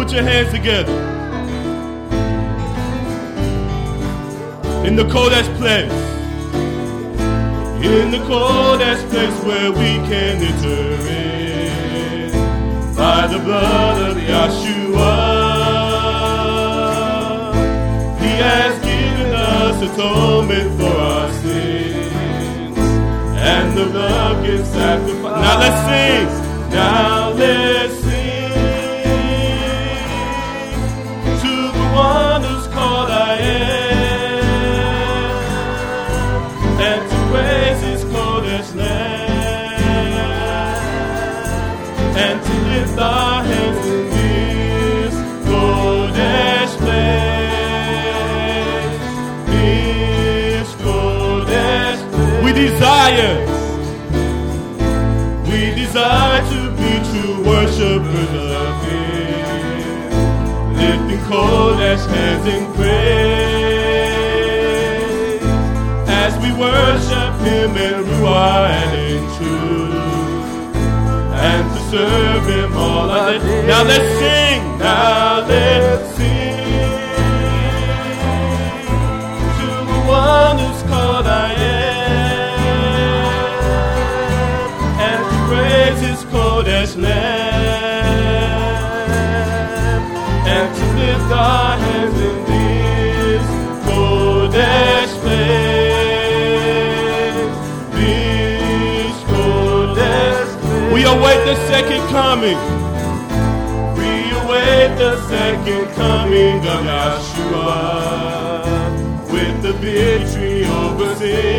put your hands together. In the coldest place. In the coldest place where we can enter in. By the blood of Yeshua. He has given us atonement for our sins. And the blood can sacrifice. Now let's sing. Now let's sing. To the one who's called I am. And to praise his coldest land. And to lift our hands in this coldest place. This coldest place. We desire to be true worshipers of him. Lifting coldest hands in praise. As we worship him in Ruah and in truth. And to serve him all our days. Now let's sing. Now let's sing. To the one who's called I am. And to praise his coldest land. And to lift our hands in this coldest place. This coldest place. We await the second coming. We await the second coming of Yeshua. With the victory over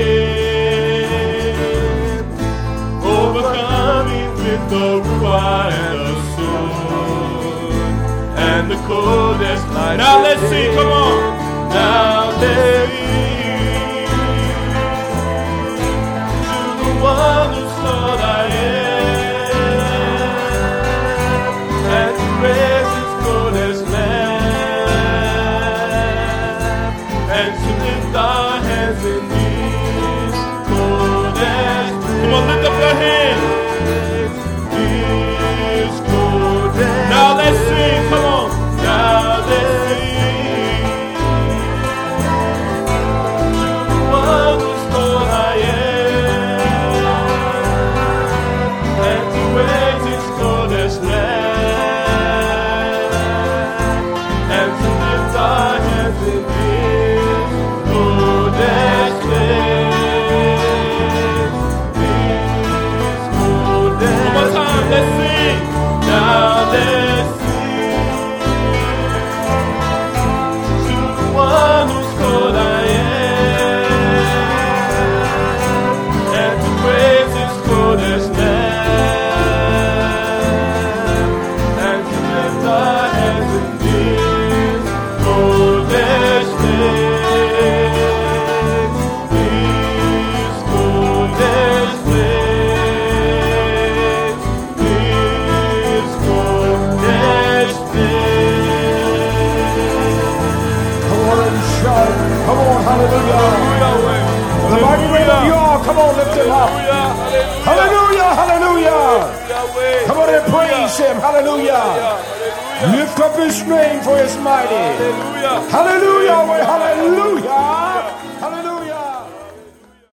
sin. Overcoming with the Ruah and the sword. And the coldest light. Now let's sing, come on. Now let's sing. To the one who's called I am. And to praise his coldest land. And to lift our hands in this coldest place. Come on, lift up your hands. This coldest. Now let's sing, come on. Now let's sing. To the one who's called I am. And to praise his coldest land. And to lift our hands in this coldest place. This coldest. One more time, let's sing. Now let's sing. To the one who's called I am. And to praise his coldest land. And to lift our hands in this coldest place. This coldest place. This coldest place. Come on and shout. Come on, hallelujah. The mighty name of y'all. Come on, lift him up. Hallelujah, hallelujah. Come on and praise him. Hallelujah. Lift up his name for his mighty. Hallelujah.